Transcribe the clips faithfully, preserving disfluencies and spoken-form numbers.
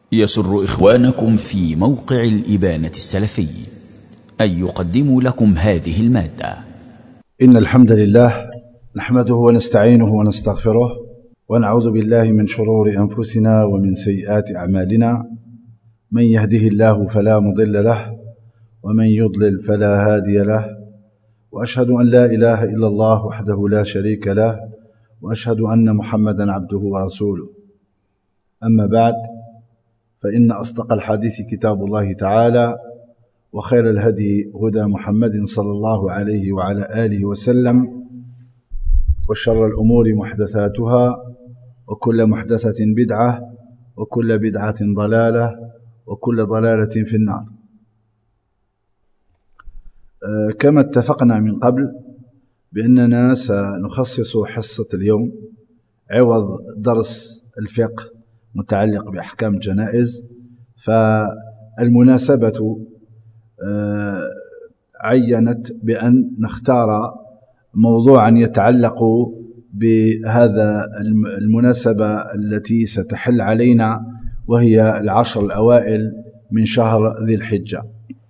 يسر إخوانكم في موقع الإبانة السلفي أن يقدموا لكم هذه المادة. إن الحمد لله نحمده ونستعينه ونستغفره ونعوذ بالله من شرور أنفسنا ومن سيئات أعمالنا. من يهده الله فلا مضل له ومن يضلل فلا هادي له، وأشهد أن لا إله إلا الله وحده لا شريك له، وأشهد أن محمدا عبده ورسوله. أما بعد، فإن أصدق الحديث كتاب الله تعالى، وخير الهدي هدى محمد صلى الله عليه وعلى آله وسلم، وشر الأمور محدثاتها، وكل محدثة بدعة، وكل بدعة ضلالة، وكل ضلالة في النار. أه كما اتفقنا من قبل بأننا سنخصص حصة اليوم عوض درس الفقه متعلق بأحكام الجنائز. فالمناسبة أه عينت بأن نختار موضوعا يتعلق بهذا المناسبة التي ستحل علينا، وهي العشر الأوائل من شهر ذي الحجة.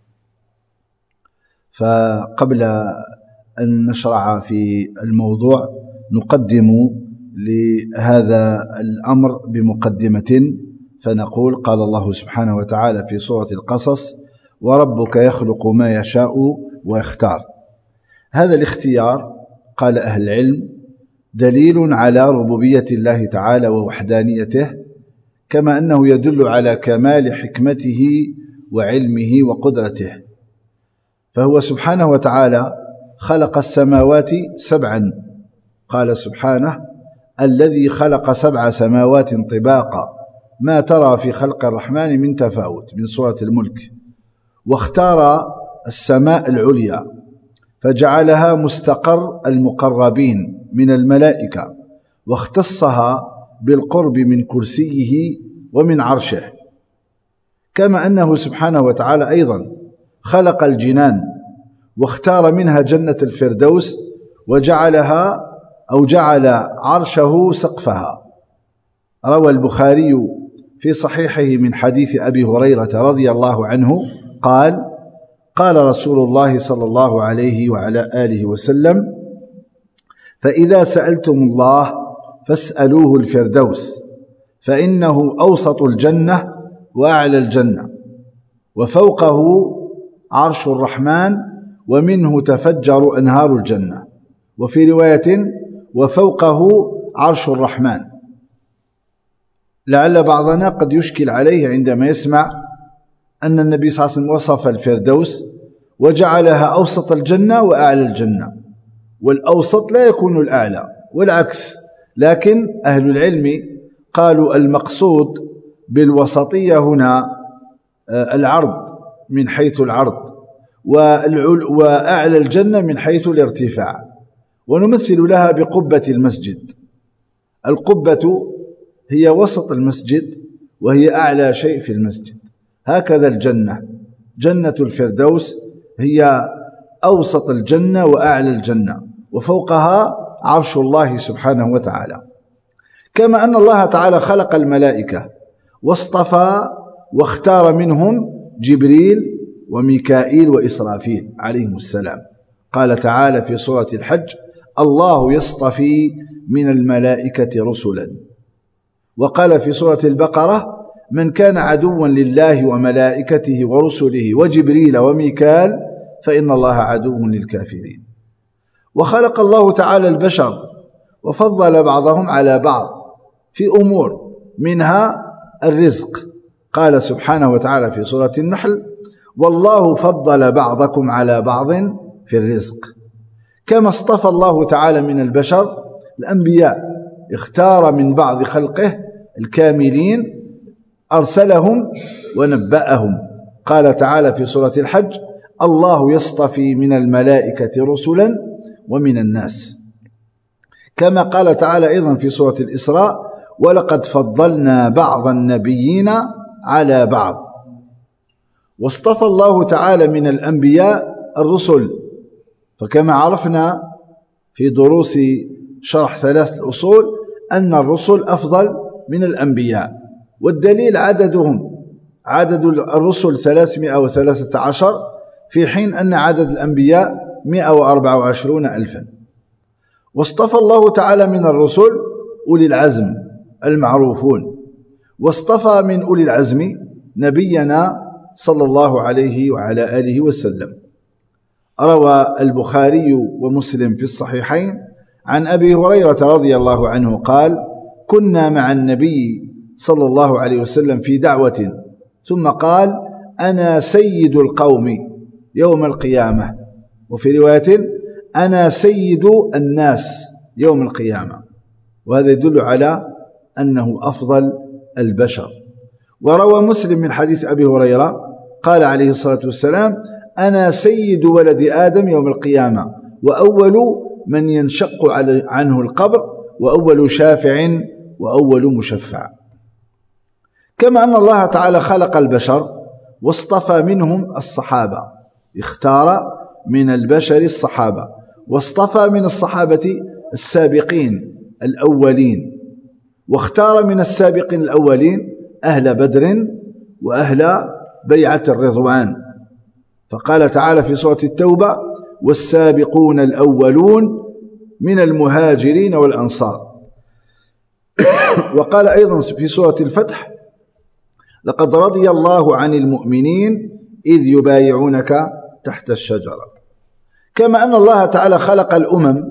فقبل أن نشرع في الموضوع نقدم لهذا الأمر بمقدمة، فنقول: قال الله سبحانه وتعالى في سورة القصص: وربك يخلق ما يشاء ويختار. هذا الاختيار قال أهل العلم دليل على ربوبية الله تعالى ووحدانيته، كما أنه يدل على كمال حكمته وعلمه وقدرته. فهو سبحانه وتعالى خلق السماوات سبعا، قال سبحانه: الذي خلق سبع سماوات طباقا ما ترى في خلق الرحمن من تفاوت، من سورة الملك. واختار السماء العليا فجعلها مستقر المقربين من الملائكة، واختصها بالقرب من كرسيه ومن عرشه. كما أنه سبحانه وتعالى أيضا خلق الجنان واختار منها جنة الفردوس، وجعلها أو جعل عرشه سقفها. روى البخاري في صحيحه من حديث أبي هريرة رضي الله عنه قال: قال رسول الله صلى الله عليه وعلى آله وسلم: فإذا سألتم الله فاسألوه الفردوس، فإنه أوسط الجنة وأعلى الجنة، وفوقه عرش الرحمن، ومنه تفجر أنهار الجنة. وفي رواية: وفوقه عرش الرحمن. لعل بعضنا قد يشكل عليه عندما يسمع أن النبي صلى الله عليه وسلم وصف الفردوس وجعلها أوسط الجنة وأعلى الجنة، والأوسط لا يكون الأعلى والعكس. لكن أهل العلم قالوا المقصود بالوسطية هنا العرض من حيث العرض، وأعلى الجنة من حيث الارتفاع. ونمثل لها بقبة المسجد. القبة هي وسط المسجد، وهي أعلى شيء في المسجد. هكذا الجنة، جنة الفردوس هي أوسط الجنة وأعلى الجنة، وفوقها عرش الله سبحانه وتعالى. كما أن الله تعالى خلق الملائكة واصطفى واختار منهم جبريل وميكائيل وإسرافيل عليهم السلام. قال تعالى في سورة الحج: الله يصطفي من الملائكة رسلا. وقال في سورة البقرة: من كان عدوا لله وملائكته ورسله وجبريل وميكال فإن الله عدو للكافرين. وخلق الله تعالى البشر وفضل بعضهم على بعض في أمور، منها الرزق. قال سبحانه وتعالى في سورة النحل: والله فضل بعضكم على بعض في الرزق. كما اصطفى الله تعالى من البشر الأنبياء، اختار من بعض خلقه الكاملين أرسلهم ونبأهم. قال تعالى في سورة الحج: الله يصطفي من الملائكة رسلا ومن الناس. كما قال تعالى أيضا في سورة الإسراء: ولقد فضلنا بعض النبيين على بعض. واصطفى الله تعالى من الأنبياء الرسل. فكما عرفنا في دروس شرح ثلاث الأصول أن الرسل أفضل من الأنبياء، والدليل عددهم. عدد الرسل ثلاثمائة وثلاثة عشر في حين أن عدد الأنبياء مائة وأربعة وعشرين ألفا. واصطفى الله تعالى من الرسل أولي العزم المعروفون، واصطفى من أولي العزم نبينا صلى الله عليه وعلى آله وسلم. روى البخاري ومسلم في الصحيحين عن أبي هريرة رضي الله عنه قال: كنا مع النبي صلى الله عليه وسلم في دعوة ثم قال: أنا سيد القوم يوم القيامة، وفي رواية: أنا سيد الناس يوم القيامة، وهذا يدل على أنه أفضل البشر. وروى مسلم من حديث أبي هريرة قال عليه الصلاة والسلام: أنا سيد ولد آدم يوم القيامة، وأول من ينشق عنه القبر، وأول شافع، وأول مشفع. كما أن الله تعالى خلق البشر واصطفى منهم الصحابة، اختار من البشر الصحابة، واصطفى من الصحابة السابقين الأولين، واختار من السابقين الأولين أهل بدر وأهل بيعة الرضوان. فقال تعالى في سورة التوبة: والسابقون الأولون من المهاجرين والأنصار. وقال أيضا في سورة الفتح: لقد رضي الله عن المؤمنين إذ يبايعونك تحت الشجرة. كما أن الله تعالى خلق الأمم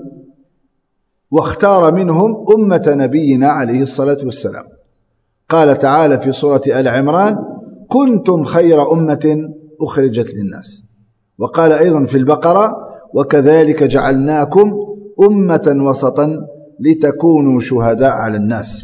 واختار منهم أمة نبينا عليه الصلاة والسلام. قال تعالى في سورة آل عمران: كنتم خير أمة أخرجت للناس. وقال أيضا في البقرة: وكذلك جعلناكم أمة وسطا لتكونوا شهداء على الناس.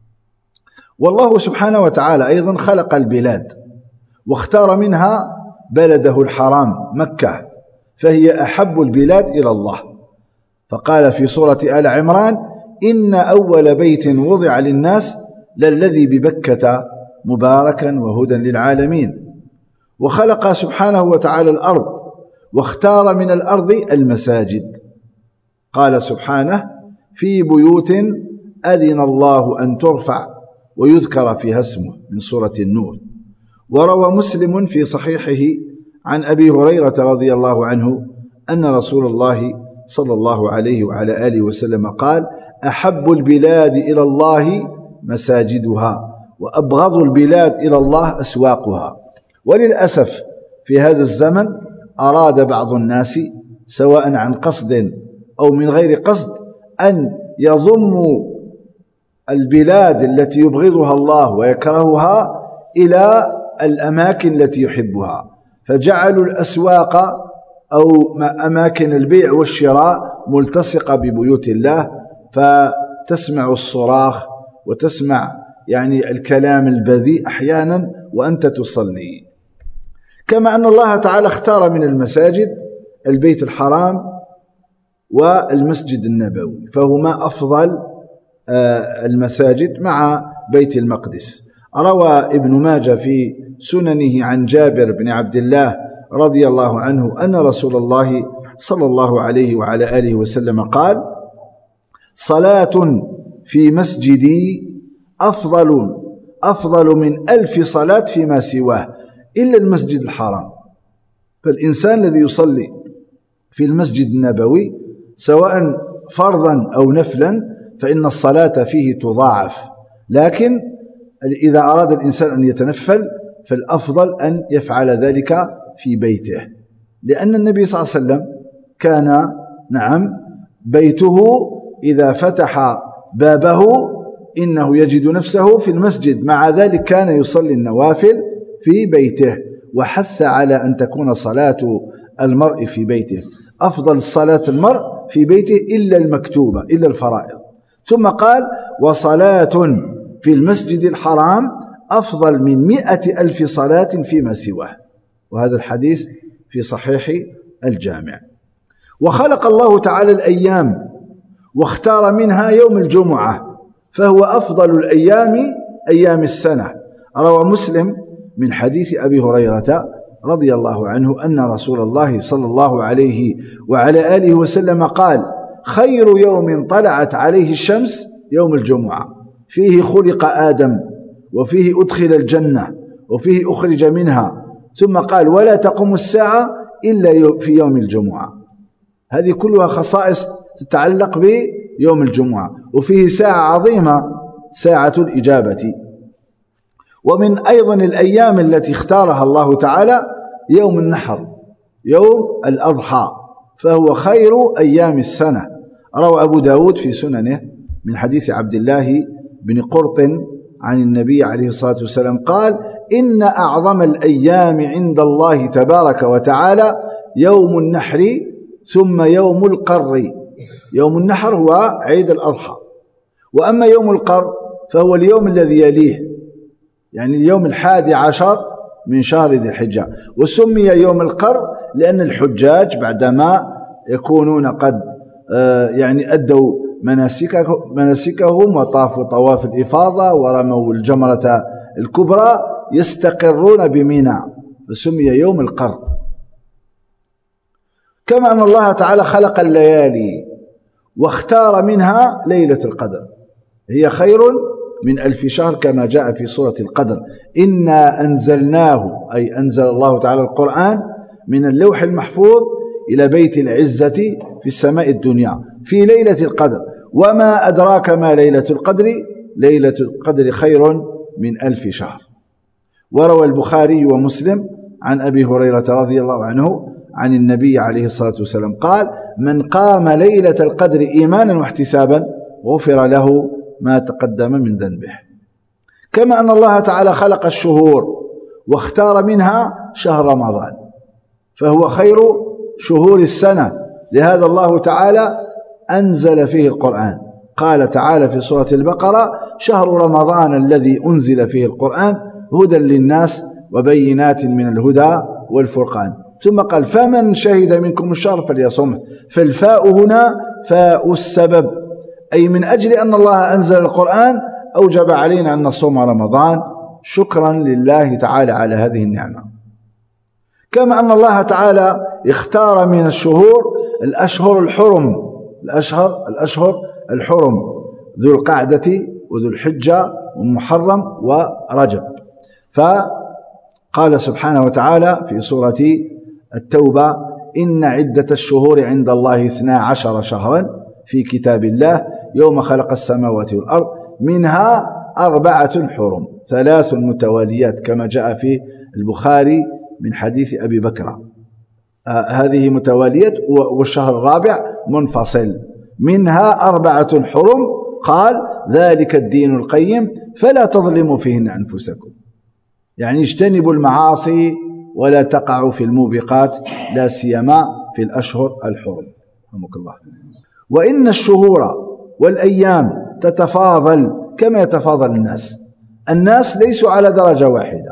والله سبحانه وتعالى أيضا خلق البلاد واختار منها بلده الحرام مكة، فهي أحب البلاد إلى الله. فقال في سورة آل عمران: إن أول بيت وضع للناس للذي ببكة مباركا وهدى للعالمين. وخلق سبحانه وتعالى الأرض واختار من الأرض المساجد. قال سبحانه: في بيوت أذن الله أن ترفع ويذكر فيها اسمه، من سورة النور. وروى مسلم في صحيحه عن أبي هريرة رضي الله عنه أن رسول الله صلى الله عليه وعلى آله وسلم قال: أحب البلاد إلى الله مساجدها، وأبغض البلاد إلى الله أسواقها. وللأسف في هذا الزمن أراد بعض الناس سواء عن قصد أو من غير قصد أن يضموا البلاد التي يبغضها الله ويكرهها إلى الأماكن التي يحبها، فجعلوا الأسواق أو أماكن البيع والشراء ملتصقة ببيوت الله، فتسمع الصراخ وتسمع يعني الكلام البذيء أحيانا وأنت تصلي. كما أن الله تعالى اختار من المساجد البيت الحرام والمسجد النبوي، فهما أفضل المساجد مع بيت المقدس. روى ابن ماجه في سننه عن جابر بن عبد الله رضي الله عنه أن رسول الله صلى الله عليه وعلى آله وسلم قال: صلاة في مسجدي أفضل أفضل من ألف صلاة فيما سواه إلا المسجد الحرام. فالإنسان الذي يصلي في المسجد النبوي سواء فرضا أو نفلا فإن الصلاة فيه تضاعف، لكن إذا أراد الإنسان أن يتنفل فالأفضل أن يفعل ذلك في بيته، لأن النبي صلى الله عليه وسلم كان نعم بيته إذا فتح بابه إنه يجد نفسه في المسجد، مع ذلك كان يصلي النوافل في بيته، وحث على أن تكون صلاة المرء في بيته. أفضل صلاة المرء في بيته إلا المكتوبة، إلا الفرائض. ثم قال: وصلاة في المسجد الحرام أفضل من مئة ألف صلاة فيما سواه. وهذا الحديث في صحيح الجامع. وخلق الله تعالى الأيام واختار منها يوم الجمعة، فهو أفضل الأيام أيام السنة. روى مسلم من حديث أبي هريرة رضي الله عنه أن رسول الله صلى الله عليه وعلى آله وسلم قال: خير يوم طلعت عليه الشمس يوم الجمعة، فيه خلق آدم، وفيه أدخل الجنة، وفيه أخرج منها، ثم قال ولا تقوم الساعة إلا في يوم الجمعة. هذه كلها خصائص تتعلق بيوم الجمعة، وفيه ساعة عظيمة ساعة الإجابة. ومن أيضا الأيام التي اختارها الله تعالى يوم النحر، يوم الأضحى، فهو خير أيام السنة. روى أبو داود في سننه من حديث عبد الله بن قرط عن النبي عليه الصلاة والسلام قال إن أعظم الأيام عند الله تبارك وتعالى يوم النحر ثم يوم القر. يوم النحر هو عيد الأضحى، وأما يوم القر فهو اليوم الذي يليه، يعني اليوم الحادي عشر من شهر ذي الحجة. وسمي يوم القر لأن الحجاج بعدما يكونون قد يعني أدوا مناسكهم وطافوا طواف الإفاضة ورموا الجمرة الكبرى يستقرون بمنى، فسمي يوم القر. كما أن الله تعالى خلق الليالي واختار منها ليلة القدر، هي خير من ألف شهر كما جاء في سورة القدر. إنا أنزلناه، أي أنزل الله تعالى القرآن من اللوح المحفوظ إلى بيت العزة في السماء الدنيا في ليلة القدر. وما أدراك ما ليلة القدر، ليلة القدر خير من ألف شهر. وروى البخاري ومسلم عن أبي هريرة رضي الله عنه عن النبي عليه الصلاة والسلام قال من قام ليلة القدر إيمانا واحتسابا غفر له ما تقدم من ذنبه. كما أن الله تعالى خلق الشهور واختار منها شهر رمضان، فهو خير شهور السنة، لهذا الله تعالى أنزل فيه القرآن. قال تعالى في سورة البقرة شهر رمضان الذي أنزل فيه القرآن هدى للناس وبينات من الهدى والفرقان. ثم قال فمن شهد منكم الشهر فليصمه. فالفاء هنا فاء السبب، أي من أجل أن الله أنزل القرآن أوجب علينا أن نصوم رمضان شكرا لله تعالى على هذه النعمة. كما أن الله تعالى اختار من الشهور الأشهر الحرم، الأشهر الأشهر الحرم ذو القعدة وذو الحجة ومحرم ورجب. فقال سبحانه وتعالى في سورة التوبة إن عدة الشهور عند الله اثنا عشر شهرا في كتاب الله يوم خلق السماوات والأرض منها أربعة حرم ثلاث متواليات كما جاء في البخاري من حديث أبي بكر. آه هذه متواليات والشهر الرابع منفصل. منها أربعة حرم قال ذلك الدين القيم فلا تظلموا فيهن أنفسكم، يعني اجتنبوا المعاصي ولا تقعوا في الموبقات لا سيما في الأشهر الحرم. رحمك الله. وإن الشهور والأيام تتفاضل كما يتفاضل الناس. الناس ليسوا على درجة واحدة،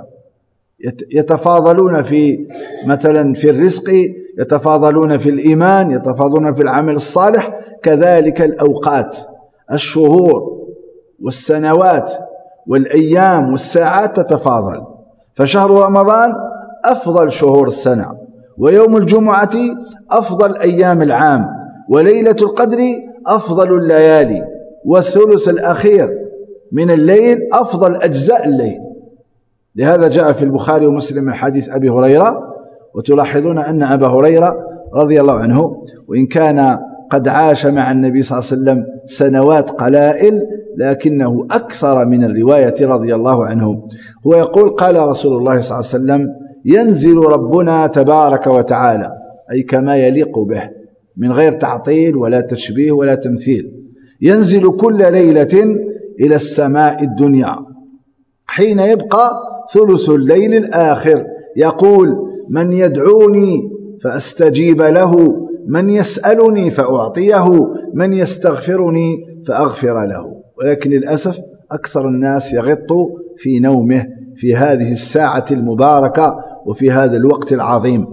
يتفاضلون في مثلا في الرزق، يتفاضلون في الإيمان، يتفاضلون في العمل الصالح. كذلك الأوقات، الشهور والسنوات والأيام والساعات تتفاضل. فشهر رمضان أفضل شهور السنة، ويوم الجمعة أفضل أيام العام، وليلة القدر أفضل الليالي، والثلث الأخير من الليل أفضل أجزاء الليل. لهذا جاء في البخاري ومسلم من حديث أبي هريرة. وتلاحظون أن أبا هريرة رضي الله عنه وإن كان قد عاش مع النبي صلى الله عليه وسلم سنوات قلائل لكنه أكثر من الرواية رضي الله عنه. هو يقول قال رسول الله صلى الله عليه وسلم ينزل ربنا تبارك وتعالى، أي كما يليق به من غير تعطيل ولا تشبيه ولا تمثيل، ينزل كل ليلة إلى السماء الدنيا حين يبقى ثلث الليل الآخر يقول من يدعوني فأستجيب له، من يسألني فأعطيه، من يستغفرني فأغفر له. ولكن للأسف أكثر الناس يغط في نومه في هذه الساعة المباركة وفي هذا الوقت العظيم.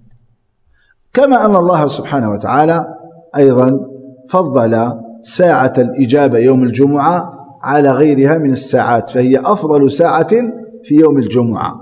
كما أن الله سبحانه وتعالى أيضا فضل ساعة الإجابة يوم الجمعة على غيرها من الساعات، فهي أفضل ساعة في يوم الجمعة.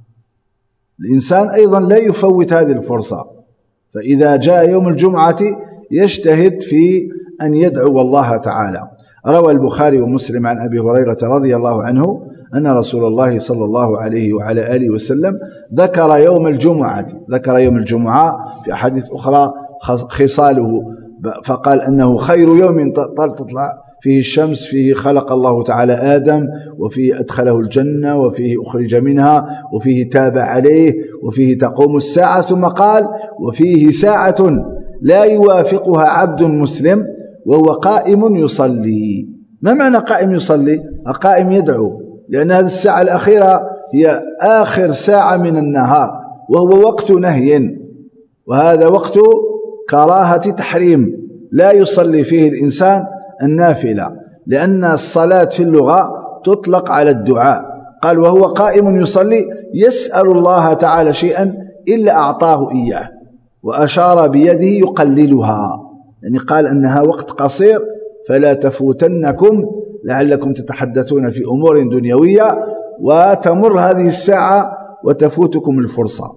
الإنسان أيضا لا يفوت هذه الفرصة، فإذا جاء يوم الجمعة يجتهد في أن يدعو الله تعالى. روى البخاري ومسلم عن أبي هريرة رضي الله عنه أن رسول الله صلى الله عليه وعلى آله وسلم ذكر يوم الجمعة ذكر يوم الجمعة في أحاديث أخرى خصاله، فقال أنه خير يوم تطلع فيه الشمس، فيه خلق الله تعالى آدم، وفيه أدخله الجنة، وفيه أخرج منها، وفيه تاب عليه، وفيه تقوم الساعة. ثم قال وفيه ساعة لا يوافقها عبد مسلم وهو قائم يصلي. ما معنى قائم يصلي؟ قائم يدعو، لأن هذه الساعة الأخيرة هي آخر ساعة من النهار، وهو وقت نهي، وهذا وقت كراهة تحريم، لا يصلي فيه الإنسان النافلة، لأن الصلاة في اللغة تطلق على الدعاء. قال وهو قائم يصلي يسأل الله تعالى شيئا إلا أعطاه إياه، وأشار بيده يقللها، يعني قال أنها وقت قصير فلا تفوتنكم لعلكم تتحدثون في أمور دنيوية وتمر هذه الساعة وتفوتكم الفرصة.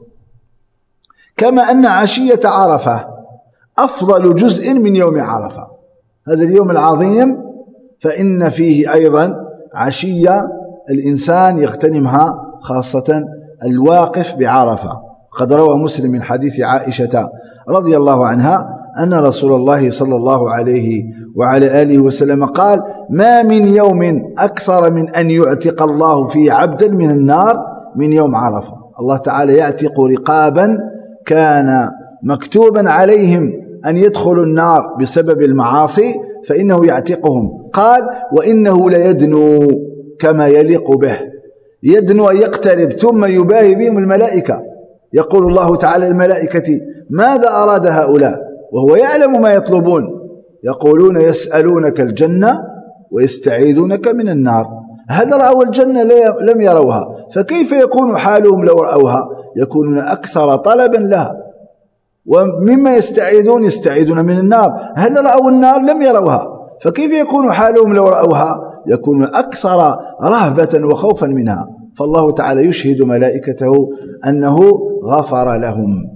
كما أن عشية عرفة أفضل جزء من يوم عرفة، هذا اليوم العظيم فإن فيه أيضا عشية الإنسان يغتنمها، خاصة الواقف بعرفة. قد روى مسلم من حديث عائشة رضي الله عنها أن رسول الله صلى الله عليه وعلى آله وسلم قال ما من يوم أكثر من أن يعتق الله فيه عبدا من النار من يوم عرفة. الله تعالى يعتق رقابا كان مكتوبا عليهم أن يدخلوا النار بسبب المعاصي فإنه يعتقهم. قال وإنه ليدنو كما يليق به، يدنو أن يقترب، ثم يباهي بهم الملائكة، يقول الله تعالى الملائكة ماذا أراد هؤلاء، وهو يعلم ما يطلبون، يقولون يسألونك الجنة ويستعيذونك من النار. هل رأوا الجنة؟ لم يروها، فكيف يكون حالهم لو رأوها؟ يكونون أكثر طلبا لها. ومما يستعيذون يستعيذون من النار، هل رأوا النار؟ لم يروها، فكيف يكون حالهم لو رأوها؟ يكون أكثر رهبة وخوفا منها. فالله تعالى يشهد ملائكته أنه غفر لهم.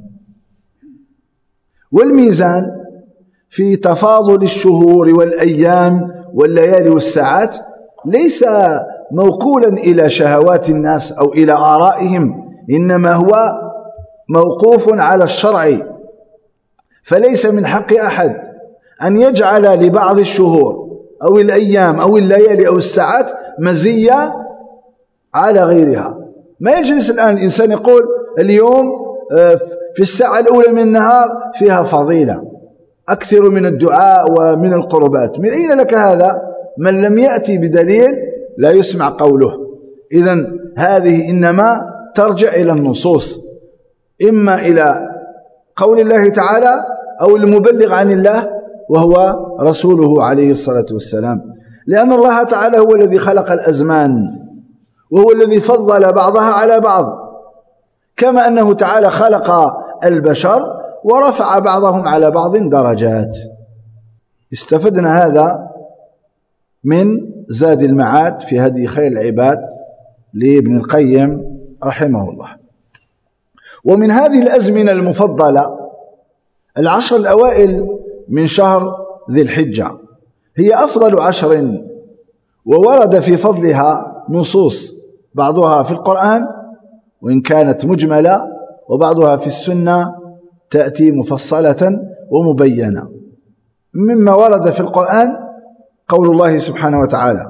والميزان في تفاضل الشهور والأيام والليالي والساعات ليس موكولا إلى شهوات الناس أو إلى آرائهم، إنما هو موقوف على الشرع. فليس من حق أحد أن يجعل لبعض الشهور أو الأيام أو الليالي أو الساعات مزية على غيرها. ما يجلس الآن الإنسان يقول اليوم في الساعة الأولى من النهار فيها فضيلة أكثر من الدعاء ومن القربات. من أين لك هذا؟ من لم يأتي بدليل لا يسمع قوله. إذن هذه إنما ترجع إلى النصوص، إما إلى قول الله تعالى أو المبلغ عن الله وهو رسوله عليه الصلاة والسلام، لأن الله تعالى هو الذي خلق الأزمان، وهو الذي فضل بعضها على بعض، كما أنه تعالى خلق البشر ورفع بعضهم على بعض درجات. استفدنا هذا من زاد المعاد في هدي خير العباد لابن القيم رحمه الله. ومن هذه الأزمنة المفضلة العشر الأوائل من شهر ذي الحجة، هي أفضل عشر، وورد في فضلها نصوص، بعضها في القرآن وإن كانت مجملة، وبعضها في السنة تأتي مفصلة ومبينة. مما ورد في القرآن قول الله سبحانه وتعالى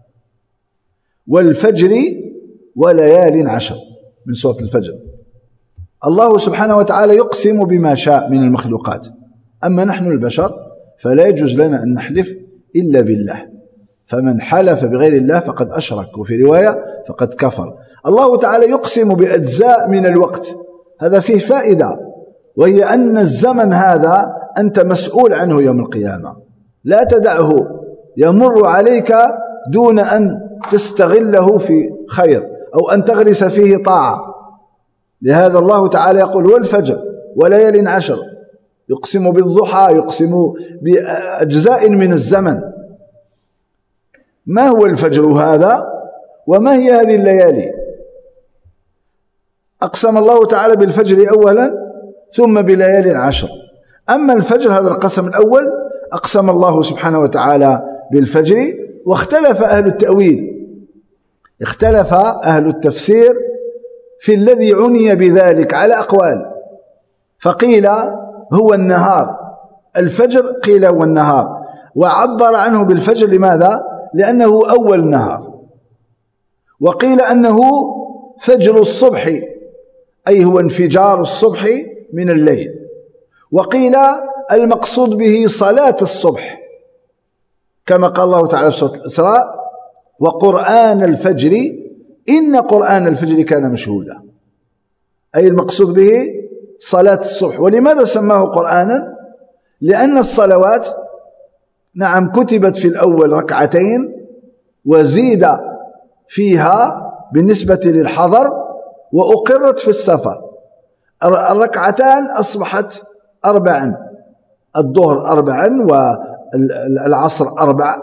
والفجر وليال عشر، من سورة الفجر. الله سبحانه وتعالى يقسم بما شاء من المخلوقات، أما نحن البشر فلا يجوز لنا أن نحلف إلا بالله، فمن حلف بغير الله فقد أشرك، وفي رواية فقد كفر. الله تعالى يقسم بأجزاء من الوقت، هذا فيه فائدة، وهي أن الزمن هذا أنت مسؤول عنه يوم القيامة، لا تدعه يمر عليك دون أن تستغله في خير أو أن تغرس فيه طاعة. لهذا الله تعالى يقول والفجر وليال عشر، يقسم بالضحى، يقسم بأجزاء من الزمن. ما هو الفجر هذا وما هي هذه الليالي؟ أقسم الله تعالى بالفجر أولا ثم بليال عشر. أما الفجر هذا القسم الأول أقسم الله سبحانه وتعالى بالفجر، واختلف أهل التأويل اختلف أهل التفسير في الذي عني بذلك على أقوال، فقيل هو النهار، الفجر قيل هو النهار، وعبر عنه بالفجر. لماذا؟ لأنه أول النهار. وقيل أنه فجر الصبح، أي هو انفجار الصبح من الليل. وقيل المقصود به صلاة الصبح، كما قال الله تعالى في سورة الإسراء: وقرآن الفجر إن قرآن الفجر كان مشهودا، أي المقصود به صلاة الصبح. ولماذا سماه قرآنا؟ لأن الصلوات نعم كتبت في الأول ركعتين، وزيد فيها بالنسبة للحضر، وأقرت في السفر. الركعتان أصبحت أربعا، الظهر أربعا، والعصر أربع،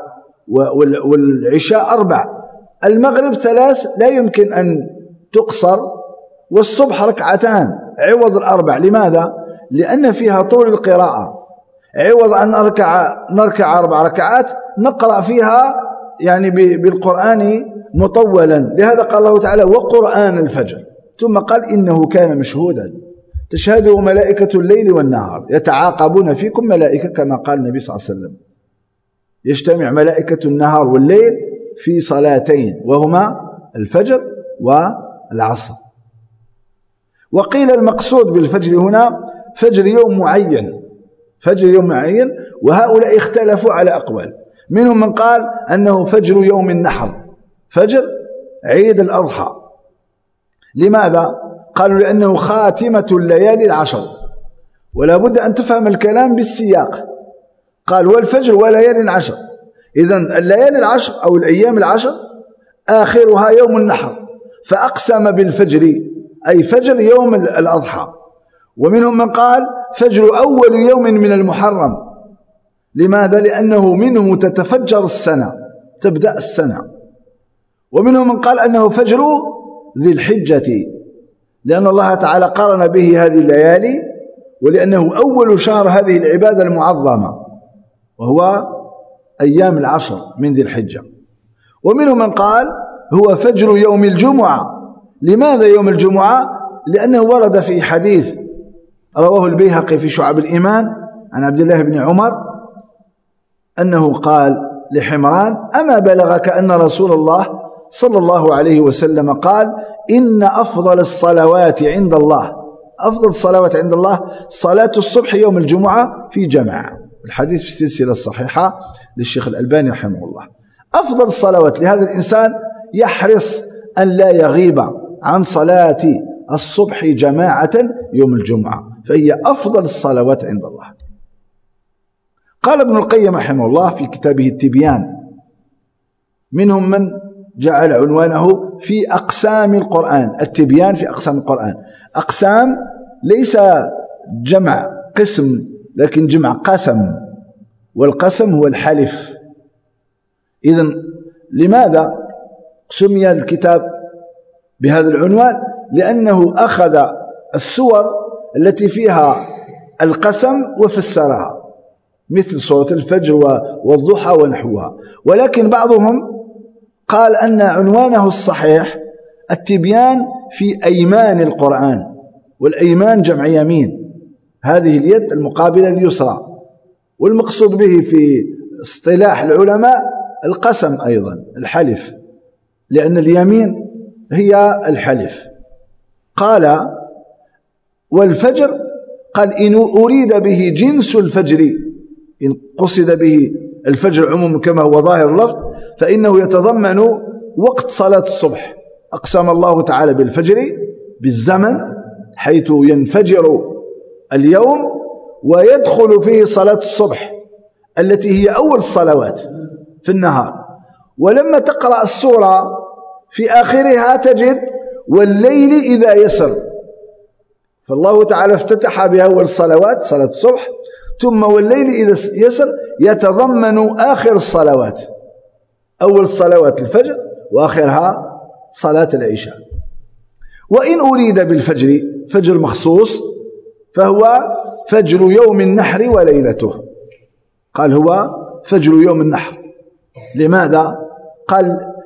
والعشاء أربع، المغرب ثلاث لا يمكن أن تقصر، والصبح ركعتان عوض الأربع. لماذا؟ لأن فيها طول القراءة، عوض أن نركع نركع أربع ركعات نقرأ فيها يعني بالقرآن مطولا. لهذا قال الله تعالى: وقرآن الفجر، ثم قال: إنه كان مشهودا تشهده ملائكة الليل والنهار يتعاقبون فيكم ملائكة، كما قال النبي صلى الله عليه وسلم: يجتمع ملائكة النهار والليل في صلاتين، وهما الفجر والعصر. وقيل المقصود بالفجر هنا فجر يوم معين، فجر يوم معين. وهؤلاء اختلفوا على أقوال، منهم من قال أنه فجر يوم النحر، فجر عيد الأضحى. لماذا؟ قالوا لأنه خاتمة الليالي العشر، ولا بد أن تفهم الكلام بالسياق. قال: والفجر وليالي عشر، إذن الليالي العشر أو الأيام العشر آخرها يوم النحر، فأقسم بالفجر أي فجر يوم الأضحى. ومنهم من قال فجر أول يوم من المحرم. لماذا؟ لأنه منه تتفجر السنة، تبدأ السنة. ومنهم من قال أنه فجر ذي الحجة، لأن الله تعالى قارن به هذه الليالي، ولأنه أول شهر هذه العبادة المعظمة، وهو أيام العشر من ذي الحجة. ومنهم من قال هو فجر يوم الجمعة. لماذا يوم الجمعة؟ لأنه ورد في حديث رواه البيهقي في شعب الإيمان عن عبد الله بن عمر أنه قال لحمران: أما بلغك أن رسول الله صلى الله عليه وسلم قال: إن أفضل الصلوات عند الله، أفضل الصلوات عند الله صلاة الصبح يوم الجمعة في جماعة. الحديث في السلسلة الصحيحة للشيخ الألباني رحمه الله. أفضل الصلوات لهذا الإنسان يحرص أن لا يغيب عن صلاة الصبح جماعة يوم الجمعة، فهي أفضل الصلوات عند الله. قال ابن القيم رحمه الله في كتابه التبيان: منهم من جعل عنوانه في أقسام القرآن، التبيان في أقسام القرآن. أقسام ليس جمع قسم، لكن جمع قسم، والقسم هو الحلف. إذن لماذا سمي الكتاب بهذا العنوان؟ لأنه أخذ السور التي فيها القسم وفسرها، مثل سورة الفجر والضحى ونحوها. ولكن بعضهم قال أن عنوانه الصحيح التبيان في أيمان القرآن، والأيمان جمع يمين، هذه اليد المقابلة اليسرى، والمقصود به في اصطلاح العلماء القسم أيضا، الحلف، لأن اليمين هي الحلف. قال: والفجر قال إن أريد به جنس الفجر، إن قصد به الفجر عموما كما هو ظاهر اللفظ، فإنه يتضمن وقت صلاة الصبح. أقسم الله تعالى بالفجر بالزمن حيث ينفجر اليوم ويدخل فيه صلاة الصبح التي هي أول الصلوات في النهار. ولما تقرأ السورة في آخرها تجد والليل إذا يسر، فالله تعالى افتتح بأول الصلوات صلاة الصبح، ثم والليل إذا يسر يتضمن آخر الصلوات، أول الصلوات الفجر وآخرها صلاة العشاء. وإن أريد بالفجر فجر مخصوص فهو فجر يوم النحر وليلته. قال هو فجر يوم النحر. لماذا؟ قال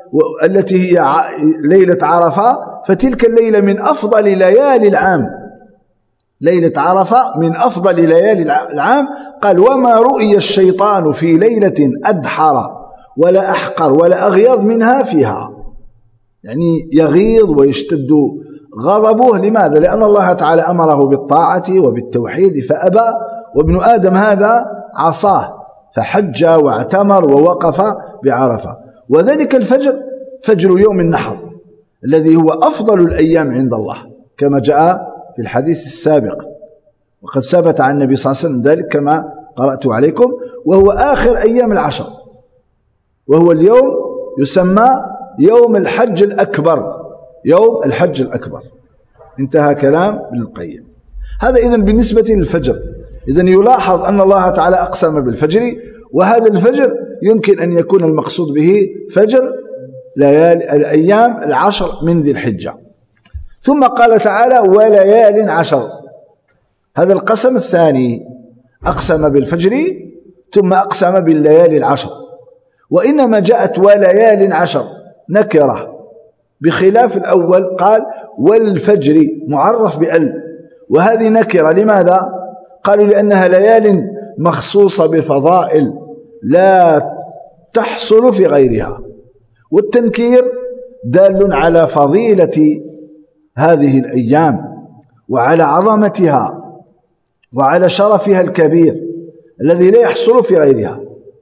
التي هي ليلة عرفة، فتلك الليلة من أفضل ليالي العام، ليلة عرفة من أفضل ليالي العام. قال وما رؤي الشيطان في ليلة أدحر ولا أحقر ولا أغيظ منها فيها، يعني يغيظ ويشتد غضبه. لماذا؟ لأن الله تعالى أمره بالطاعة وبالتوحيد فأبى، وابن آدم هذا عصاه فحج واعتمر ووقف بعرفة. وذلك الفجر فجر يوم النحر الذي هو أفضل الأيام عند الله كما جاء في الحديث السابق، وقد ثبت عن النبي صلى الله عليه وسلم ذلك كما قرأت عليكم، وهو آخر أيام العشر، وهو اليوم يسمى يوم الحج الأكبر، يوم الحج الأكبر. انتهى كلام ابن القيم. هذا إذن بالنسبة للفجر. إذن يلاحظ أن الله تعالى أقسم بالفجر، وهذا الفجر يمكن أن يكون المقصود به فجر ليالي الأيام العشر من ذي الحجة. ثم قال تعالى وليال عشر، هذا القسم الثاني، أقسم بالفجر ثم أقسم بالليالي العشر. وإنما جاءت وليال عشر نكرة بخلاف الأول، قال والفجر معرف بأل، وهذه نكرة. لماذا؟ قالوا لأنها ليال مخصوصة بفضائل لا تحصل في غيرها، والتنكير دال على فضيلة هذه الأيام وعلى عظمتها وعلى شرفها الكبير الذي لا يحصل في غيرها.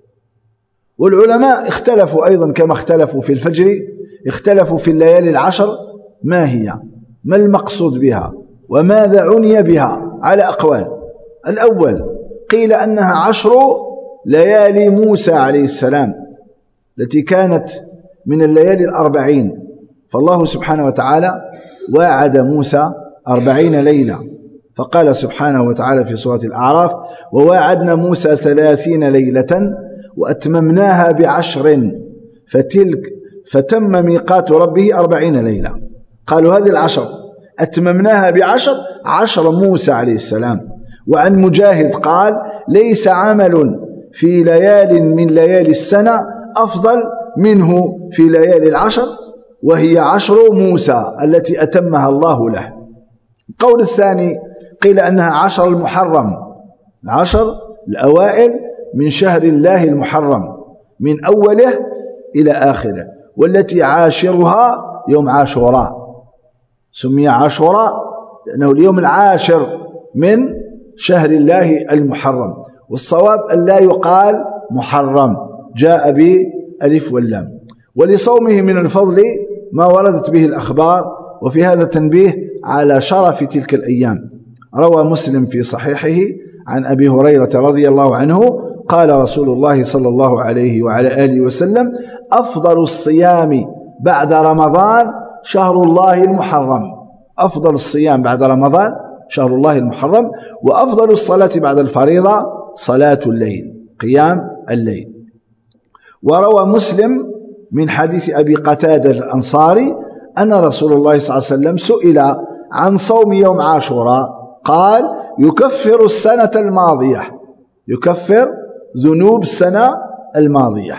والعلماء اختلفوا أيضا كما اختلفوا في الفجر، اختلفوا في الليالي العشر ما هي، ما المقصود بها، وماذا عني بها، على أقوال. الأول قيل أنها عشر ليالي موسى عليه السلام التي كانت من الليالي الأربعين، فالله سبحانه وتعالى واعد موسى أربعين ليلة، فقال سبحانه وتعالى في سورة الأعراف وواعدنا موسى ثلاثين ليلة وأتممناها بعشر فتلك فتم ميقات ربه أربعين ليلة. قالوا هذه العشر أتممناها بعشر، عشر موسى عليه السلام. وعن مجاهد قال ليس عمل في ليال من ليالي السنة أفضل منه في ليالي العشر، وهي عشر موسى التي أتمها الله له. القول الثاني قيل أنها عشر المحرم، العشر الأوائل من شهر الله المحرم من أوله إلى آخره، والتي عاشرها يوم عاشوراء، سمي عاشوراء لأنه اليوم العاشر من شهر الله المحرم. والصواب أن لا يقال محرم، جاء بألف واللام. ولصومه من الفضل ما وردت به الأخبار، وفي هذا تنبيه على شرف تلك الأيام. روى مسلم في صحيحه عن أبي هريرة رضي الله عنه قال رسول الله صلى الله عليه وعلى آله وسلم أفضل الصيام بعد رمضان شهر الله المحرم، أفضل الصيام بعد رمضان شهر الله المحرم، وأفضل الصلاة بعد الفريضة صلاة الليل، قيام الليل. وروى مسلم من حديث أبي قتادة الأنصاري أن رسول الله صلى الله عليه وسلم سئل عن صوم يوم عاشوراء قال يكفر السنة الماضية، يكفر ذنوب السنة الماضية.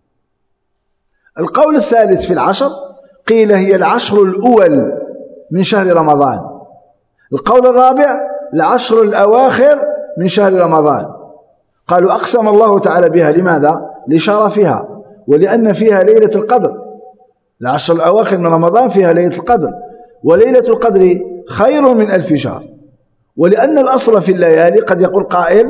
القول الثالث في العشر قيل هي العشر الأول من شهر رمضان. القول الرابع العشر الأواخر من شهر رمضان. قالوا أقسم الله تعالى بها، لماذا؟ لشرفها، ولأن فيها ليلة القدر. العشر الأواخر من رمضان فيها ليلة القدر، وليلة القدر خير من ألف شهر. ولأن الأصل في الليالي قد يقول قائل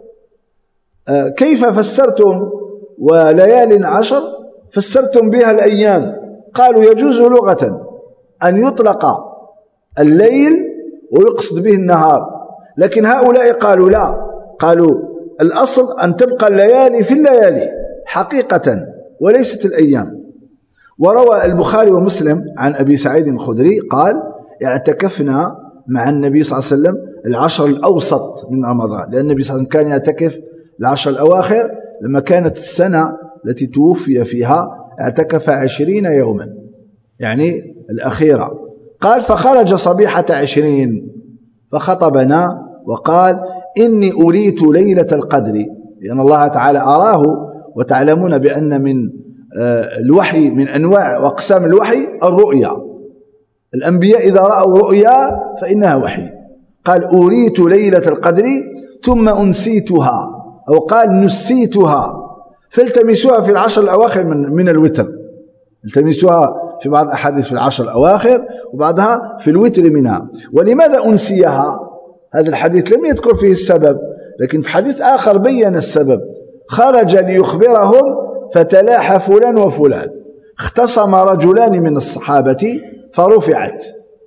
كيف فسرتم وليال عشر فسرتم بها الأيام؟ قالوا يجوز لغة أن يطلق الليل ويقصد به النهار، لكن هؤلاء قالوا لا، قالوا الأصل أن تبقى الليالي في الليالي حقيقة وليست الأيام. وروى البخاري ومسلم عن أبي سعيد الخدري قال اعتكفنا مع النبي صلى الله عليه وسلم العشر الأوسط من رمضان، لأن النبي صلى الله عليه وسلم كان يعتكف العشر الأواخر لما كانت السنة التي توفي فيها اعتكف عشرين يوما، يعني الأخيرة. قال فخرج صبيحة عشرين فخطبنا وقال إني أريت ليلة القدر، لأن الله تعالى أراه، وتعلمون بأن من الوحي من أنواع وأقسام الوحي الرؤيا. الأنبياء إذا رأوا رؤيا فإنها وحي. قال أريت ليلة القدر ثم أنسيتها، أو قال نسيتها فالتمسوها في العشر الأواخر من, من الوتر. التمسوها في بعض الأحاديث في العشر الأواخر وبعضها في الوتر منها. ولماذا أنسيها؟ هذا الحديث لم يذكر فيه السبب، لكن في حديث آخر بين السبب. خرج ليخبرهم فتلاح فلان وفلان، اختصم رجلان من الصحابة فرفعت.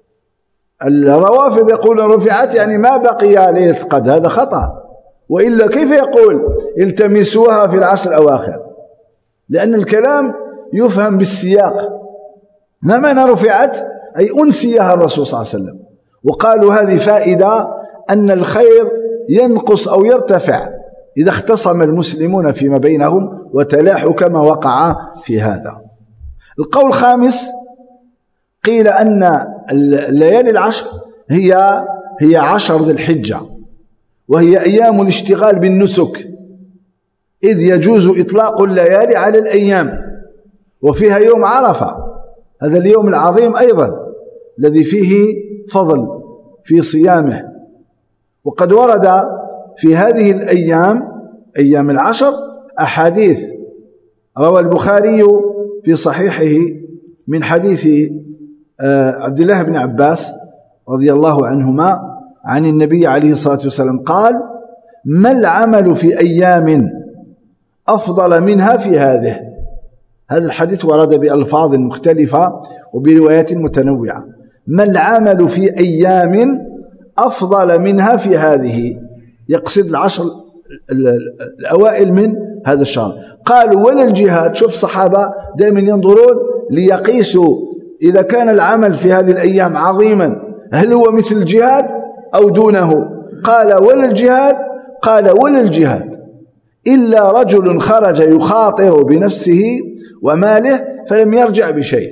الروافض يقولون رفعت يعني ما بقي ليلة القدر، هذا خطأ. وإلا كيف يقول التمسوها في العشر الأواخر؟ لأن الكلام يفهم بالسياق. ما معنى رفعت؟ أي أنسيها الرسول صلى الله عليه وسلم. وقالوا هذه فائدة أن الخير ينقص أو يرتفع إذا اختصم المسلمون فيما بينهم وتلاحوا كما وقع في هذا. القول الخامس قيل أن الليالي العشر هي هي عشر ذي الحجة، وهي أيام الاشتغال بالنسك، إذ يجوز إطلاق الليالي على الأيام، وفيها يوم عرفة، هذا اليوم العظيم أيضا الذي فيه فضل في صيامه. وقد ورد في هذه الأيام أيام العشر أحاديث. روى البخاري في صحيحه من حديث عبد الله بن عباس رضي الله عنهما عن النبي عليه الصلاة والسلام قال: ما العمل في أيام أفضل منها في هذه؟ هذا الحديث ورد بألفاظ مختلفة وبروايات متنوعة. ما العمل في أيام أفضل منها في هذه؟ يقصد العشر الأوائل من هذا الشهر. قالوا: ولا الجهاد. شوف الصحابة دائما ينظرون ليقيسوا إذا كان العمل في هذه الأيام عظيما هل هو مثل الجهاد أو دونه. قال: ولا الجهاد. قال: ولا الجهاد إلا رجل خرج يخاطر بنفسه وماله فلم يرجع بشيء.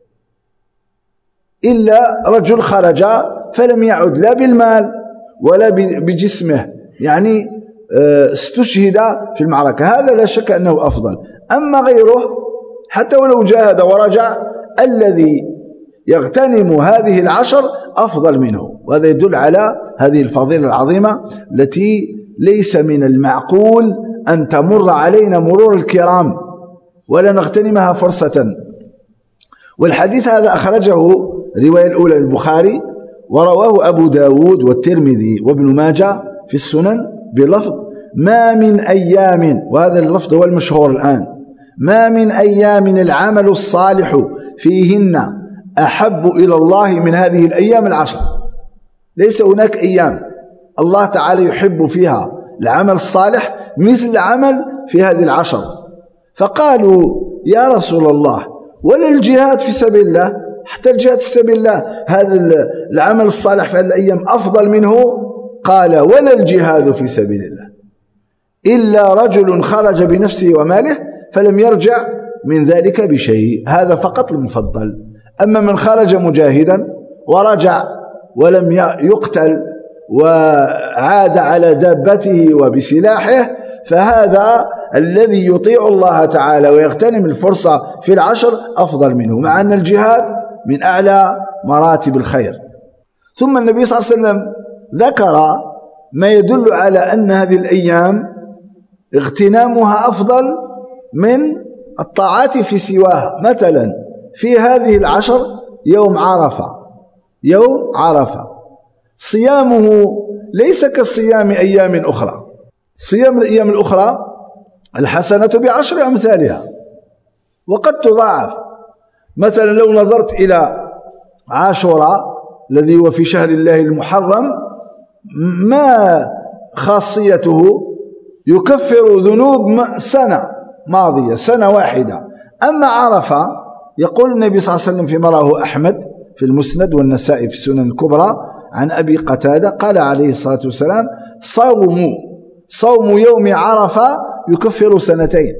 إلا رجل خرج فلم يعد لا بالمال ولا بجسمه، يعني استشهد في المعركة، هذا لا شك أنه أفضل. أما غيره حتى ولو جاهد ورجع الذي يغتنم هذه العشر أفضل منه. وهذا يدل على هذه الفضيلة العظيمة التي ليس من المعقول أن تمر علينا مرور الكرام ولا نغتنمها فرصة. والحديث هذا أخرجه رواية الأولى البخاري، ورواه أبو داود والترمذي وابن ماجه في السنن بلفظ: ما من أيام، وهذا اللفظ هو المشهور الآن، ما من أيام العمل الصالح فيهن أحب إلى الله من هذه الأيام العشر. ليس هناك أيام الله تعالى يحب فيها العمل الصالح مثل العمل في هذه العشر. فقالوا: يا رسول الله، ولا الجهاد في سبيل الله؟ حتى الجهاد في سبيل الله هذا العمل الصالح في هذه الأيام أفضل منه؟ قال: ولا الجهاد في سبيل الله إلا رجل خرج بنفسه وماله فلم يرجع من ذلك بشيء. هذا فقط المفضل. أما من خرج مجاهدا ورجع ولم يقتل وعاد على دابته وبسلاحه فهذا الذي يطيع الله تعالى ويغتنم الفرصة في العشر أفضل منه، مع أن الجهاد من أعلى مراتب الخير. ثم النبي صلى الله عليه وسلم ذكر ما يدل على أن هذه الأيام اغتنامها أفضل من الطاعات في سواها. مثلا في هذه العشر يوم عرفة، يوم عرفة صيامه ليس كصيام أيام أخرى. صيام الأيام الأخرى الحسنة بعشر أمثالها وقد تضاعف. مثلا لو نظرت إلى عاشوراء الذي هو في شهر الله المحرم، ما خاصيته؟ يكفر ذنوب سنة ماضية، سنة واحدة. أما عرفة يقول النبي صلى الله عليه وسلم فيما رواه أحمد في المسند والنسائي في السنن الكبرى عن أبي قتادة قال عليه الصلاة والسلام: صوم صوم يوم عرفة يكفر سنتين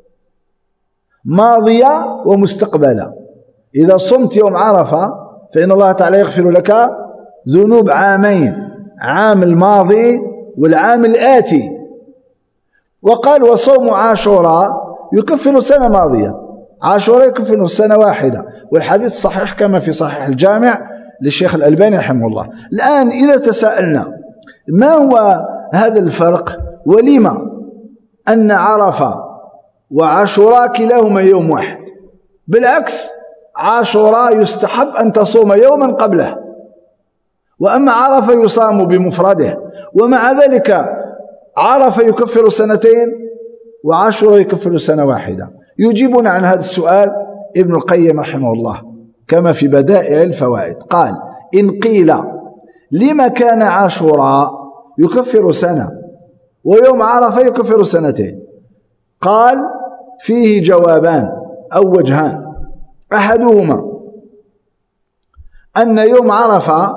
ماضية ومستقبلة. إذا صمت يوم عرفة فإن الله تعالى يغفر لك ذنوب عامين، عام الماضي والعام الآتي. وقال: وصوم عاشوراء يكفر سنة ماضية. عاشوراء يكفر سنة واحدة، والحديث صحيح كما في صحيح الجامع للشيخ الألباني رحمه الله. الآن إذا تساءلنا ما هو هذا الفرق، ولما أن عرفة وعاشوراء كلاهما يوم واحد؟ بالعكس، عاشوراء يستحب أن تصوم يوما قبله، وأما عرفة يصام بمفرده، ومع ذلك عرفة يكفر سنتين وعاشوراء يكفر سنة واحدة. يجيبنا عن هذا السؤال ابن القيم رحمه الله كما في بدائع الفوائد، قال: إن قيل لما كان عاشوراء يكفر سنة ويوم عرفة يكفر سنتين، قال: فيه جوابان أو وجهان. أحدهما أن يوم عرفة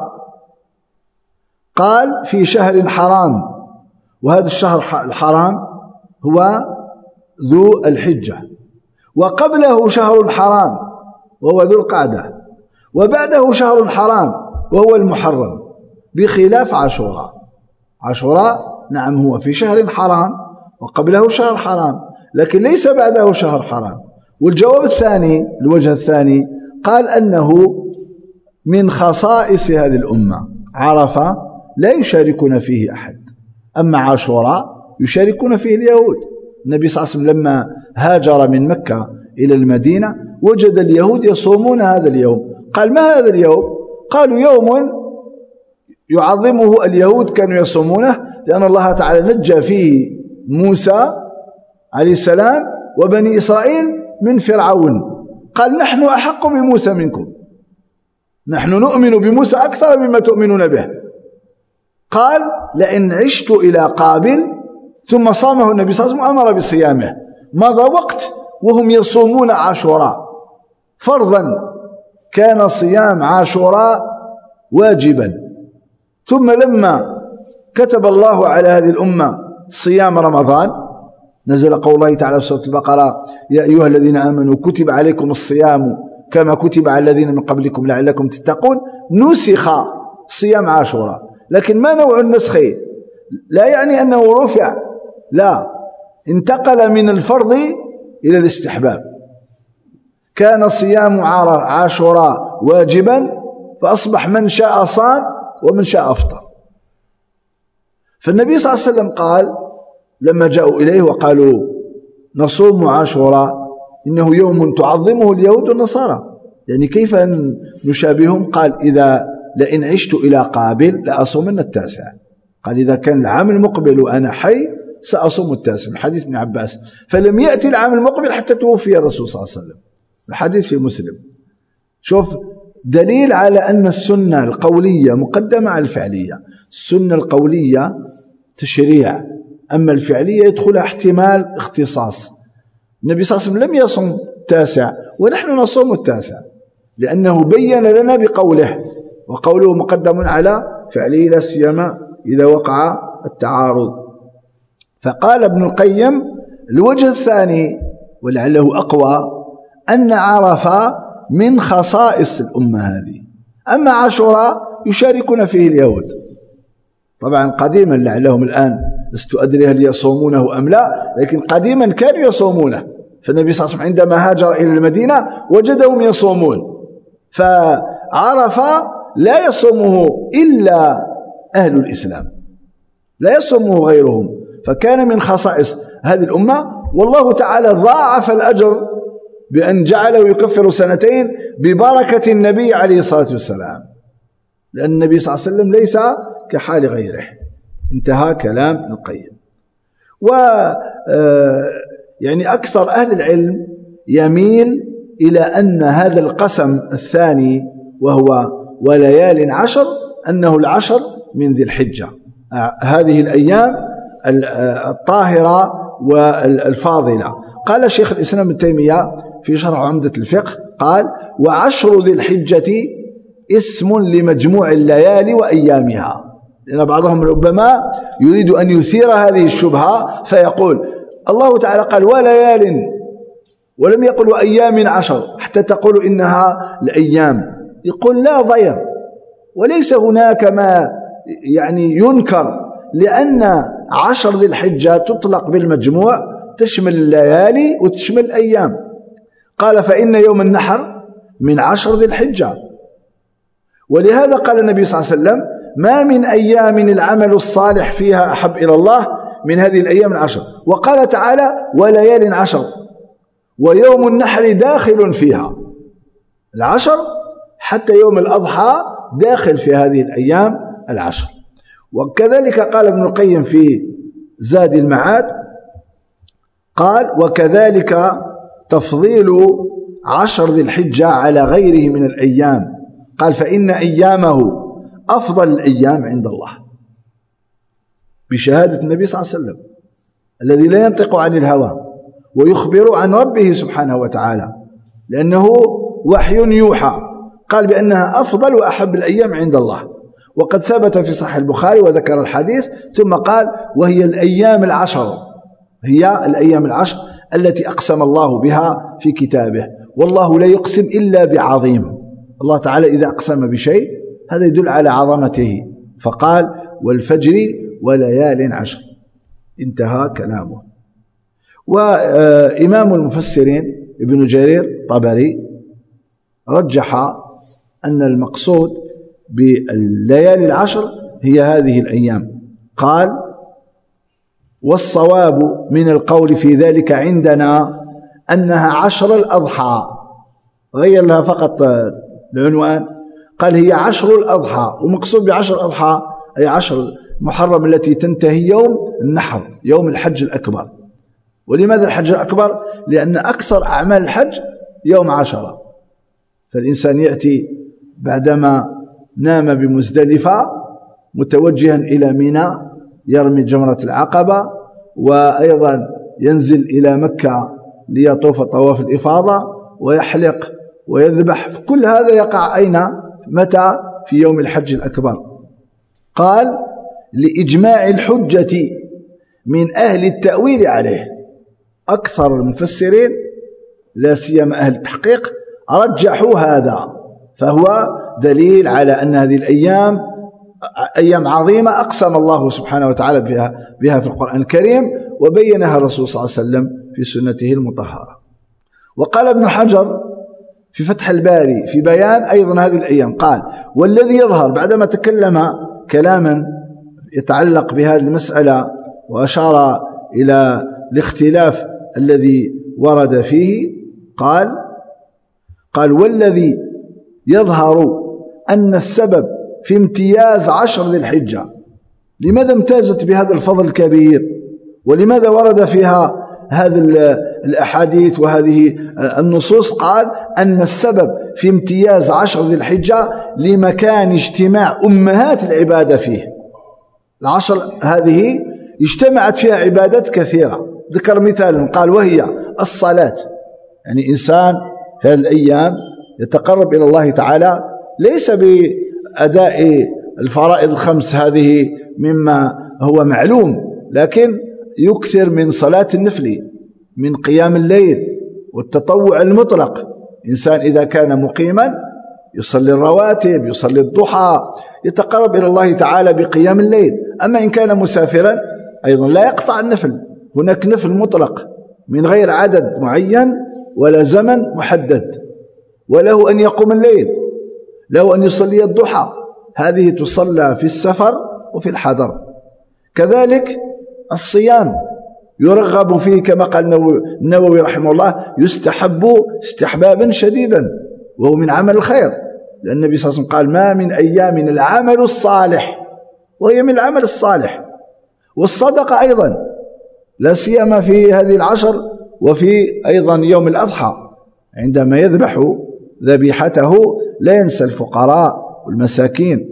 قال في شهر حرام، وهذا الشهر الحرام هو ذو الحجة، وقبله شهر حرام وهو ذو القعدة، وبعده شهر حرام وهو المحرم، بخلاف عاشوراء. عاشوراء نعم هو في شهر حرام وقبله شهر حرام، لكن ليس بعده شهر حرام. والجواب الثاني، الوجه الثاني، قال أنه من خصائص هذه الأمة. عرفة لا يشاركون فيه أحد، أما عاشوراء يشاركون فيه اليهود. النبي صلى الله عليه وسلم لما هاجر من مكة إلى المدينة وجد اليهود يصومون هذا اليوم، قال: ما هذا اليوم؟ قالوا: يوم يعظمه اليهود كانوا يصومونه لأن الله تعالى نجى فيه موسى عليه السلام وبني إسرائيل من فرعون. قال: نحن أحق بموسى منكم، نحن نؤمن بموسى أكثر مما تؤمنون به. قال: لئن عشت إلى قابل، ثم صامه النبي صلى الله عليه وسلم، أمر بصيامه. مضى وقت وهم يصومون عاشوراء فرضا، كان صيام عاشوراء واجبا. ثم لما كتب الله على هذه الأمة صيام رمضان، نزل قول الله تعالى في سورة البقرة: يا أيها الذين آمنوا كتب عليكم الصيام كما كتب على الذين من قبلكم لعلكم تتقون. نسخ صيام عاشوراء، لكن ما نوع النسخ؟ لا يعني أنه رفع، لا، انتقل من الفرض إلى الاستحباب. كان صيام عاشوراء واجبا، فأصبح من شاء صام ومن شاء أفطر. فالنبي صلى الله عليه وسلم قال لما جاءوا إليه وقالوا: نصوم عاشوراء إنه يوم تعظمه اليهود والنصارى، يعني كيف نشابههم؟ قال: إذا لئن عشت إلى قابل لأصومن التاسع. قال: إذا كان العام المقبل وأنا حي سأصوم التاسع، حديث ابن عباس. فلم يأتي العام المقبل حتى توفي الرسول صلى الله عليه وسلم، الحديث في مسلم. شوف دليل على أن السنة القولية مقدمة على الفعلية. السنة القولية تشريع، أما الفعلية يدخلها احتمال اختصاص. النبي صلى الله عليه وسلم لم يصم التاسع ونحن نصوم التاسع، لأنه بين لنا بقوله، وقوله مقدم على فعله لا سيما إذا وقع التعارض. فقال ابن القيم: الوجه الثاني ولعله أقوى أن عرفة من خصائص الأمة هذه، أما عاشوراء يشاركون فيه اليهود. طبعا قديما لعلهم الآن لست أدري هل يصومونه أم لا، لكن قديما كانوا يصومونه. فالنبي صلى الله عليه وسلم عندما هاجر إلى المدينة وجدهم يصومون، فعرفة لا يصومه إلا أهل الإسلام، لا يصومه غيرهم، فكان من خصائص هذه الأمة. والله تعالى ضاعف الأجر بأن جعله يكفر سنتين ببركة النبي عليه الصلاة والسلام، لأن النبي صلى الله عليه وسلم ليس كحال غيره. انتهى كلام ابن القيم. و يعني أكثر أهل العلم يميل إلى أن هذا القسم الثاني وهو وليال عشر أنه العشر من ذي الحجة، هذه الأيام الطاهرة والفاضلة. قال الشيخ الإسلام ابن تيمية في شرح عمدة الفقه، قال: وعشر ذي الحجة اسم لمجموع الليالي وأيامها. لأن بعضهم ربما يريد أن يثير هذه الشبهة فيقول: الله تعالى قال وليال ولم يقل وأيام عشر حتى تقول إنها الأيام. يقول: لا ضير، وليس هناك ما يعني ينكر، لأن عشر ذي الحجة تطلق بالمجموع، تشمل الليالي وتشمل الأيام. قال فإن يوم النحر من عشر ذي الحجة. ولهذا قال النبي صلى الله عليه وسلم ما من أيام العمل الصالح فيها أحب إلى الله من هذه الأيام العشر. وقال تعالى وليال عشر، ويوم النحر داخل فيها. العشر حتى يوم الأضحى داخل في هذه الأيام العشر. وكذلك قال ابن القيم في زاد المعاد قال وكذلك تفضيل عشر ذي الحجة على غيره من الأيام، قال فإن أيامه أفضل الأيام عند الله، بشهادة النبي صلى الله عليه وسلم الذي لا ينطق عن الهوى ويخبر عن ربه سبحانه وتعالى، لأنه وحي يوحى، قال بأنها أفضل وأحب الأيام عند الله. وقد ثبت في صحيح البخاري وذكر الحديث ثم قال وهي الأيام العشر، هي الأيام العشر التي أقسم الله بها في كتابه، والله لا يقسم إلا بعظيم. الله تعالى إذا أقسم بشيء هذا يدل على عظمته، فقال والفجر وليال عشر، انتهى كلامه. وإمام المفسرين ابن جرير الطبري رجح أن المقصود بالليالي العشر هي هذه الأيام. قال والصواب من القول في ذلك عندنا أنها عشر الأضحى، غير لها فقط العنوان، قال هي عشر الأضحى، ومقصود بعشر الأضحى أي عشر محرم التي تنتهي يوم النحر، يوم الحج الأكبر. ولماذا الحج الأكبر؟ لأن أكثر أعمال الحج يوم عشرة، فالإنسان يأتي بعدما نام بمزدلفة متوجها إلى منى يرمي جمرة العقبة، وأيضا ينزل إلى مكة ليطوف طواف الإفاضة ويحلق ويذبح. كل هذا يقع أين؟ متى؟ في يوم الحج الأكبر. قال لإجماع الحجة من أهل التأويل عليه. أكثر المفسرين لا سيما أهل التحقيق رجحوا هذا، فهو دليل على أن هذه الأيام أيام عظيمة أقسم الله سبحانه وتعالى بها, بها في القرآن الكريم، وبينها الرسول صلى الله عليه وسلم في سنته المطهرة. وقال ابن حجر في فتح الباري في بيان أيضا هذه الأيام، قال والذي يظهر، بعدما تكلم كلاما يتعلق بهذه المسألة وأشار إلى الاختلاف الذي ورد فيه، قال قال والذي يظهر أن السبب في امتياز عشر ذي الحجة. لماذا امتازت بهذا الفضل الكبير؟ ولماذا ورد فيها هذه الأحاديث وهذه النصوص؟ قال أن السبب في امتياز عشر ذي الحجة لمكان اجتماع أمهات العبادة فيه. العشر هذه اجتمعت فيها عبادات كثيرة، ذكر مثال قال وهي الصلاة، يعني إنسان في هذه الأيام يتقرب إلى الله تعالى ليس بأداء الفرائض الخمس هذه مما هو معلوم، لكن يكثر من صلاة النفل، من قيام الليل والتطوع المطلق. إنسان إذا كان مقيما يصلي الرواتب، يصلي الضحى، يتقرب إلى الله تعالى بقيام الليل. أما إن كان مسافرا أيضا لا يقطع النفل، هناك نفل مطلق من غير عدد معين ولا زمن محدد، وله أن يقوم الليل، له أن يصلي الضحى، هذه تصلى في السفر وفي الحضر. كذلك الصيام يرغب فيه كما قال النووي رحمه الله، يستحب استحبابا شديدا وهو من عمل الخير، لأن النبي صلى الله عليه وسلم قال ما من أيام العمل الصالح، وهي من العمل الصالح. والصدقة أيضا لا سيما في هذه العشر، وفي أيضا يوم الأضحى عندما يذبح ذبيحته لا ينسى الفقراء والمساكين.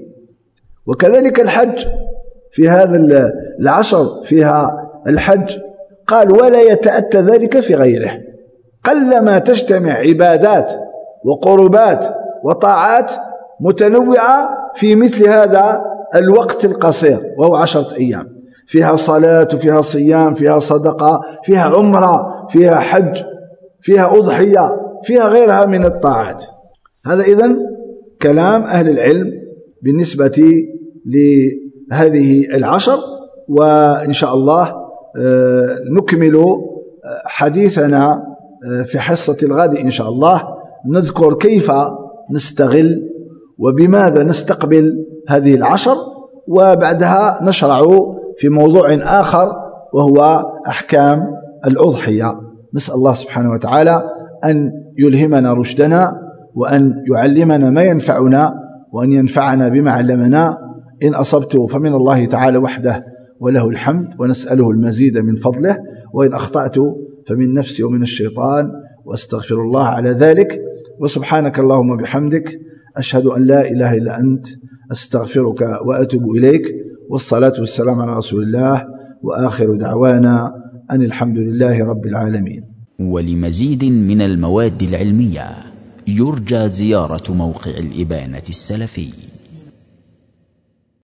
وكذلك الحج في هذا العشر فيها الحج، قال ولا يتأتى ذلك في غيره. قلما تجتمع عبادات وقربات وطاعات متنوعة في مثل هذا الوقت القصير وهو عشرة أيام، فيها صلاة وفيها صيام، فيها صدقة، فيها عمرة، فيها حج، فيها أضحية، فيها غيرها من الطاعات. هذا إذن كلام أهل العلم بالنسبة لهذه العشر. وإن شاء الله نكمل حديثنا في حصة الغد إن شاء الله نذكر كيف نستغل وبماذا نستقبل هذه العشر، وبعدها نشرع في موضوع آخر وهو أحكام الأضحية. نسأل الله سبحانه وتعالى أن يلهمنا رشدنا، وأن يعلمنا ما ينفعنا، وأن ينفعنا بما علمنا. إن أصبت فمن الله تعالى وحده وله الحمد، ونسأله المزيد من فضله، وإن أخطأت فمن نفسي ومن الشيطان، وأستغفر الله على ذلك. وسبحانك اللهم بحمدك، أشهد أن لا إله إلا أنت، أستغفرك وأتوب إليك. والصلاة والسلام على رسول الله، وآخر دعوانا أن الحمد لله رب العالمين. ولمزيد من المواد العلمية يرجى زيارة موقع الإبانة السلفي.